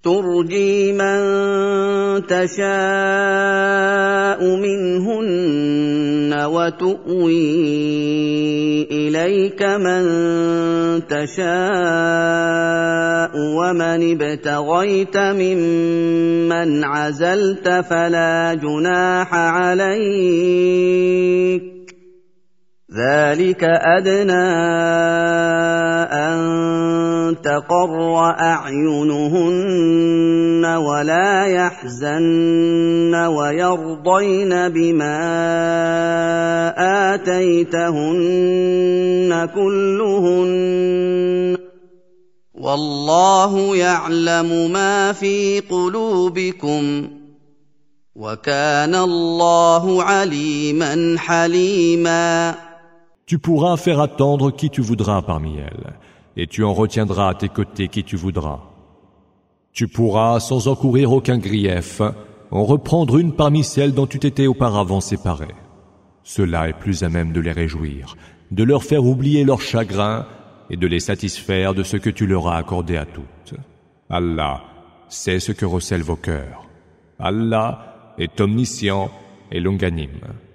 ترجي من تشاء منهن وتؤوي إليك من تشاء ومن ابتغيت ممن عزلت فلا جناح عليك ذلك أدنى أن تقر أعينهن ولا يحزن ويرضين بما آتيتهن كلهن والله يعلم ما في قلوبكم وكان الله عليما حليما. Tu pourras faire attendre qui tu voudras parmi elles, et tu en retiendras à tes côtés qui tu voudras. Tu pourras, sans encourir aucun grief, en reprendre une parmi celles dont tu t'étais auparavant séparé. Cela est plus à même de les réjouir, de leur faire oublier leur chagrin et de les satisfaire de ce que tu leur as accordé à toutes. Allah sait ce que recèlent vos cœurs. Allah est omniscient et longanime.